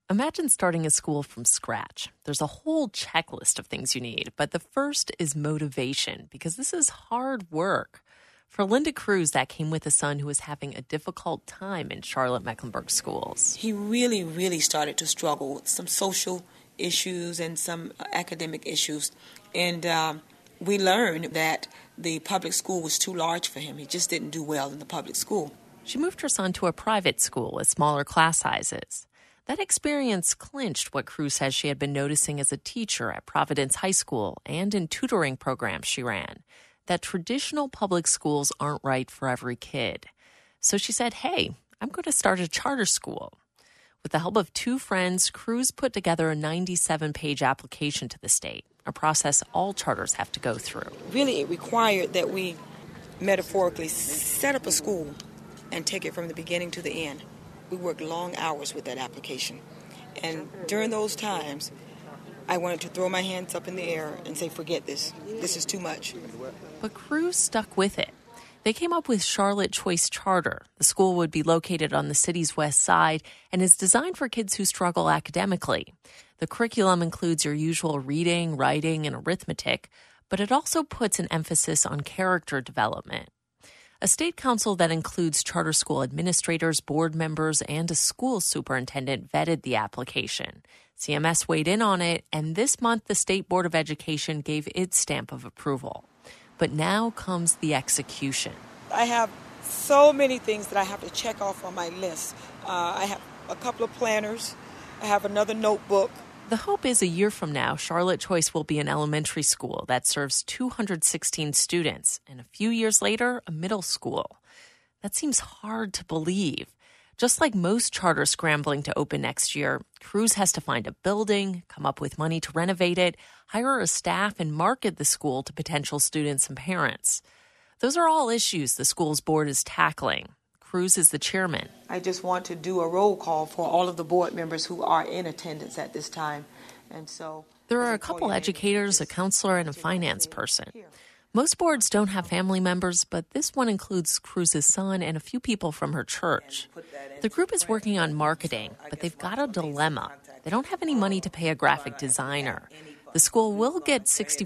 Imagine starting a school from scratch. There's a whole checklist of things you need, but the first is motivation, because this is hard work. For Linda Cruz, that came with a son who was having a difficult time in Charlotte-Mecklenburg schools. He really started to struggle with some social issues and some academic issues. And we learned that the public school was too large for him. He just didn't do well in the public school. She moved her son to a private school with smaller class sizes. That experience clinched what Cruz says she had been noticing as a teacher at Providence High School and in tutoring programs she ran, that traditional public schools aren't right for every kid. So she said, hey, I'm going to start a charter school. With the help of two friends, Cruz put together a 97-page application to the state, a process all charters have to go through. Really, it required that we metaphorically set up a school and take it from the beginning to the end. We worked long hours with that application. And during those times, I wanted to throw my hands up in the air and say, forget this. This is too much. But Cruz stuck with it. They came up with Charlotte Choice Charter. The school would be located on the city's west side and is designed for kids who struggle academically. The curriculum includes your usual reading, writing, and arithmetic, but it also puts an emphasis on character development. A state council that includes charter school administrators, board members, and a school superintendent vetted the application. CMS weighed in on it, and this month the State Board of Education gave its stamp of approval. But now comes the execution. I have so many things that I have to check off on my list. I have a couple of planners. I have another notebook. The hope is a year from now, Charlotte Choice will be an elementary school that serves 216 students, and a few years later, a middle school. That seems hard to believe. Just like most charters scrambling to open next year, Cruz has to find a building, come up with money to renovate it, hire a staff, and market the school to potential students and parents. Those are all issues the school's board is tackling. Cruz is the chairman. I just want to do a roll call for all of the board members who are in attendance at this time. And so there are a couple educators, a counselor, and a finance person. Most boards don't have family members, but this one includes Cruz's son and a few people from her church. The group is working on marketing, but they've got a dilemma. They don't have any money to pay a graphic designer. The school will get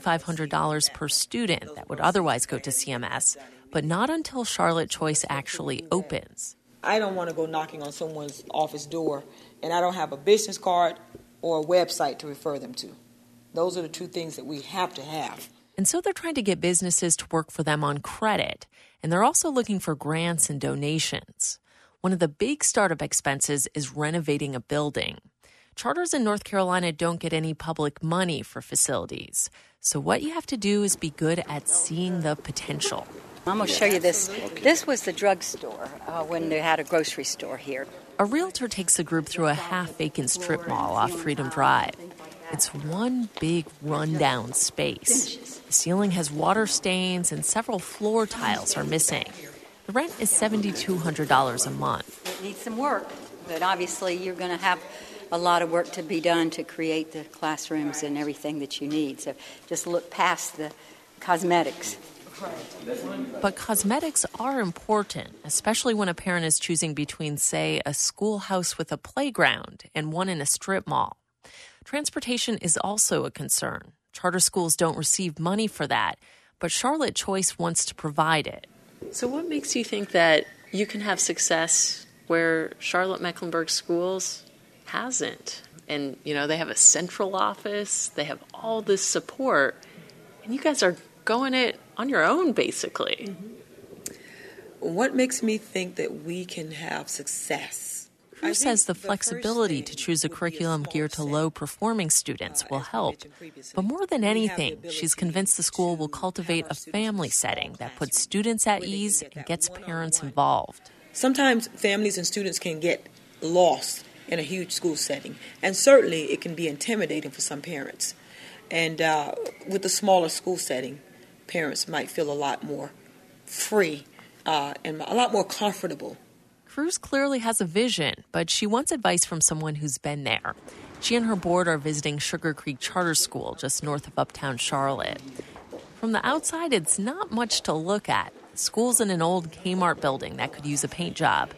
$6,500 per student that would otherwise go to CMS, but not until Charlotte Choice actually opens. I don't want to go knocking on someone's office door, and I don't have a business card or a website to refer them to. Those are the two things that we have to have. And so they're trying to get businesses to work for them on credit, and they're also looking for grants and donations. One of the big startup expenses is renovating a building. Charters in North Carolina don't get any public money for facilities. So what you have to do is be good at seeing the potential. I'm going to show you this. This was the drugstore when they had a grocery store here. A realtor takes the group through a half-vacant strip mall off Freedom Drive. It's one big rundown space. The ceiling has water stains and several floor tiles are missing. The rent is $7,200 a month. It needs some work, but obviously you're going to have a lot of work to be done to create the classrooms and everything that you need. So just look past the cosmetics. But cosmetics are important, especially when a parent is choosing between, say, a schoolhouse with a playground and one in a strip mall. Transportation is also a concern. Charter schools don't receive money for that, but Charlotte Choice wants to provide it. So what makes you think that you can have success where Charlotte-Mecklenburg Schools hasn't? And, they have a central office, they have all this support, and you guys are going it on your own, basically. Mm-hmm. What makes me think that we can have success? Cruz says the flexibility to choose a curriculum geared to low-performing students will help. But more than anything, she's convinced the school will cultivate a family setting that puts students at ease and gets parents involved. Sometimes families and students can get lost in a huge school setting, and certainly it can be intimidating for some parents. And with a smaller school setting, parents might feel a lot more free and a lot more comfortable. Cruz clearly has a vision, but she wants advice from someone who's been there. She and her board are visiting Sugar Creek Charter School just north of uptown Charlotte. From the outside, it's not much to look at. The school's in an old Kmart building that could use a paint job.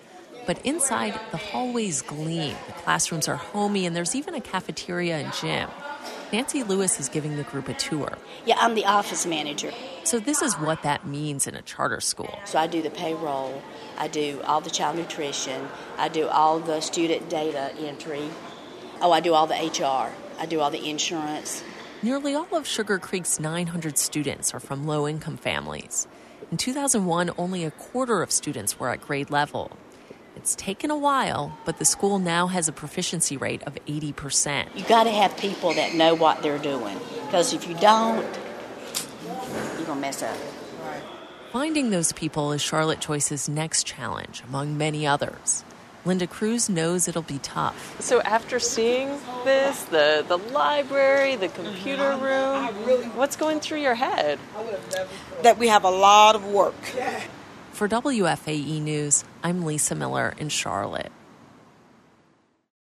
But inside, the hallways gleam. The classrooms are homey, and there's even a cafeteria and gym. Nancy Lewis is giving the group a tour. Yeah, I'm the office manager. So this is what that means in a charter school. So I do the payroll, I do all the child nutrition, I do all the student data entry. Oh, I do all the HR, I do all the insurance. Nearly all of Sugar Creek's 900 students are from low-income families. In 2001, only a quarter of students were at grade level. It's taken a while, but the school now has a proficiency rate of 80%. You got to have people that know what they're doing, because if you don't, you're going to mess up. Finding those people is Charlotte Choice's next challenge, among many others. Linda Cruz knows it'll be tough. So after seeing this, the library, the computer room, what's going through your head? That we have a lot of work. For WFAE News, I'm Lisa Miller in Charlotte.